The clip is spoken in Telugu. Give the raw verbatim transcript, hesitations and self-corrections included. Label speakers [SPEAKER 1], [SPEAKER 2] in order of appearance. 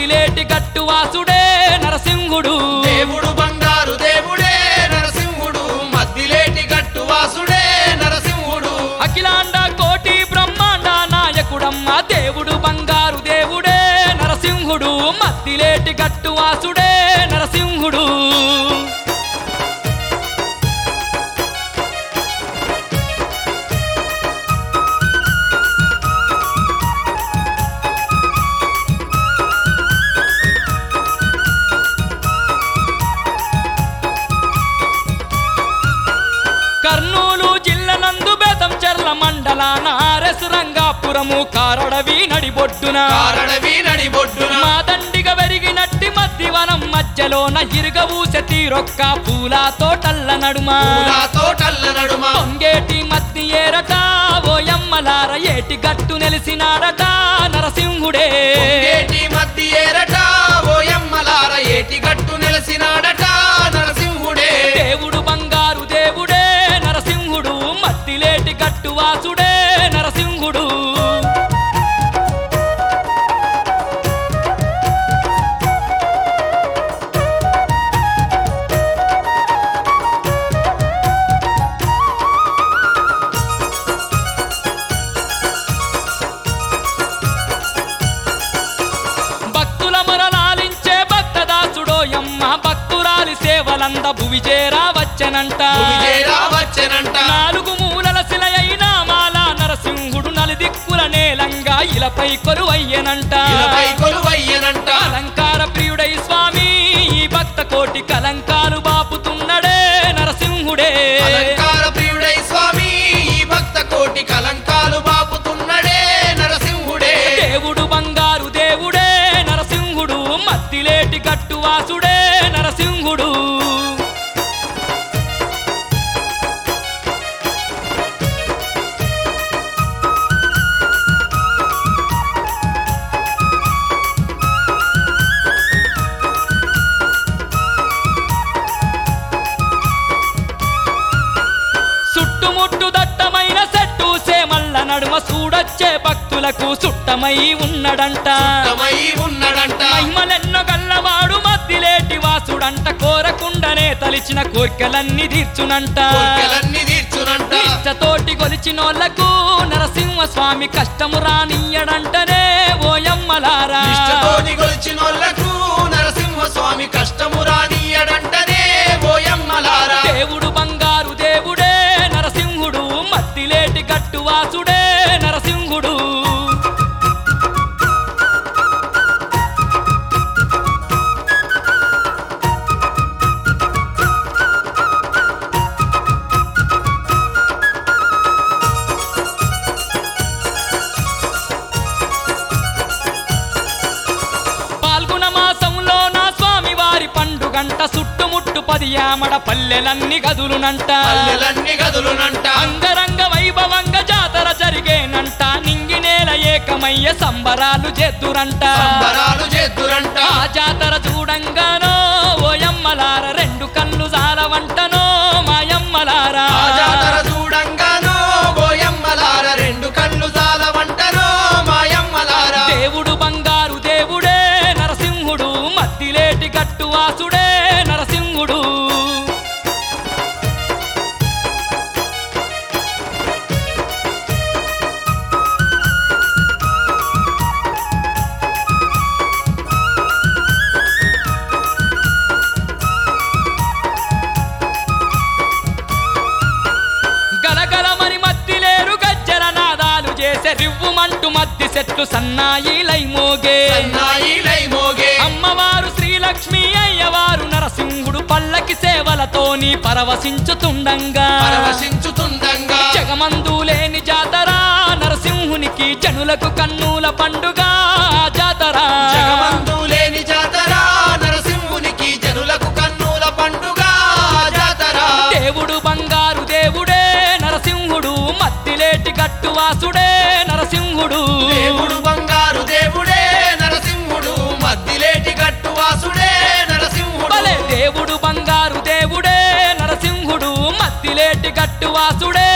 [SPEAKER 1] మద్దిలేటి గట్టువాసుడే నరసింహుడు
[SPEAKER 2] దేవుడు బంగారు దేవుడే నరసింహుడు మద్దిలేటి గట్టువాసుడే నరసింహుడు
[SPEAKER 1] అఖిలాండ కోటి బ్రహ్మాండ నాయకుడమ్మ దేవుడు బంగారు దేవుడే నరసింహుడు మద్దిలేటి గట్టువాసుడే నరసింహుడు కర్నూలు జిల్లా నందు బేతంచెర్ల మండలాన ఆర్ఎస్ రంగాపురము కారడవి నడిబొడ్డున
[SPEAKER 2] కారడవి నడిబొడ్డున
[SPEAKER 1] మా దండిగ వెరిగినట్టి మధ్యవనం మధ్యలోన ఇరుగవూసె తీరొక్క పూల తోటల్ల నడుమ
[SPEAKER 2] పూల తోటల్ల నడుమ
[SPEAKER 1] పొంగేటి మద్ది ఏరట ఓయమ్మలార ఏటి గట్టు నెలిసినాడట నరసింహుడే
[SPEAKER 2] ఏటి మద్ది ఏరట ఓయమ్మలార ఏటి గట్టు నెలసినాడట నరసింహుడే
[SPEAKER 1] దేవుడు బంగారు దేవుడే నరసింహుడు మద్దిలేటి గట్టువాసుడే నరసింహుడు భక్తుల మొరలాలించే భక్తదాసుడోయమ్మ భక్తురాలి సేవలంద భువిజేరా వచ్చనంట
[SPEAKER 2] విజయరా వచ్చనంట
[SPEAKER 1] నాలుగు మూలల శిలయైన మాల నరసింహుడు నలుదిక్కుల నేలంగా ఇలపై కొలువయ్యనంట
[SPEAKER 2] ఇలపై కొలువయ్యనంట
[SPEAKER 1] అలంకార ప్రియుడై స్వామి ఈ భక్త కోటి కలంకాలు బాపుతున్నడే నరసింహుడే
[SPEAKER 2] అలంకార ప్రియుడై స్వామి ఈ భక్త కోటి కలంకాలు బాపుతున్నడే నరసింహుడే
[SPEAKER 1] దేవుడు బంగారు దేవుడే నరసింహుడు మద్దిలేటి గట్టువాసుడే నరసింహుడు చుట్టుముట్టు దట్టమైన చెట్టు సేమల్ల నడుమ చూడొచ్చే భక్తులకు చుట్టమై ఉన్నడంట
[SPEAKER 2] తమై ఉన్నడంట
[SPEAKER 1] మహిమలెన్నో గల్లవాడు మద్దిలేటి వాసుడంట కోరకుండనే తలిచిన కోర్కెలన్నీ తీర్చునంట
[SPEAKER 2] కోర్కెలన్నీ తీర్చునంట
[SPEAKER 1] ఇష్టతోటి కొలిచినోళ్లకు నరసింహ స్వామి కష్టము రానియ్యడంటనే ఓయమ్మలారా
[SPEAKER 2] ఇష్టతోని గొలిచినోళ్లకు నరసింహ స్వామి కష్టము రానియడంటనే ఓయమ్మలారా
[SPEAKER 1] దేవుడు బంగారు దేవుడే నరసింహుడు మద్దిలేటి గట్టువాసుడే నరసింహుడు పాల్గొన మాసంలో నా స్వామి వారి పండుగంట చుట్టుముట్టు పది యామడ పల్లెలన్నీ గదులునంట
[SPEAKER 2] పల్లెలన్నీ గదులునంట
[SPEAKER 1] అంగరంగ వైభవంగా జాతర జరిగేనంట నింగి నేల ఏకమయ్య సంబరాలు చేద్దురంట
[SPEAKER 2] సంబరాలు చేద్దురంట
[SPEAKER 1] ఆ జాతర చూడంగానో ఓయమ్మలార రెండు కళ్ళు జాలవంటనో మాయమ్మలారా
[SPEAKER 2] ఆ జాతర చూడంగానో ఓయమ్మలార రెండు కళ్ళు జాలవంటనో మాయమ్మలారా
[SPEAKER 1] దేవుడు బంగారు దేవుడే నరసింహుడు మద్దిలేటి గట్టువాసుడే నరసింహుడు గలగలమని మద్దిలేరు గజ్జల నాదాలు చేసే రివ్వుమంటూ మద్ది చెట్లు సన్నాయిలై మోగే
[SPEAKER 2] సన్నాయిలై మోగే
[SPEAKER 1] అమ్మవారు శ్రీలక్ష్మి అయ్యవారు నరసింహుడు పల్లకి సేవలతోని పరవశించుతుండంగా
[SPEAKER 2] పరవశించుతుండంగా
[SPEAKER 1] జగమందు లేని జాతర నరసింహునికి జనులకు కన్నుల పండుగ ఆ జాతర
[SPEAKER 2] జగమందు లేని జాతర నరసింహునికి జనులకు కన్నుల పండుగ ఆ జాతర
[SPEAKER 1] దేవుడు బంగారు దేవుడే నరసింహుడు మద్దిలేటి గట్టువాసుడే నరసింహుడు
[SPEAKER 2] దేవుడు బంగారు దేవుడే నరసింహుడు మద్దిలేటి గట్టువాసుడే నరసింహుడు
[SPEAKER 1] భలే దేవుడు బంగారు దేవుడే నరసింహుడు మద్దిలేటి గట్టువాసుడే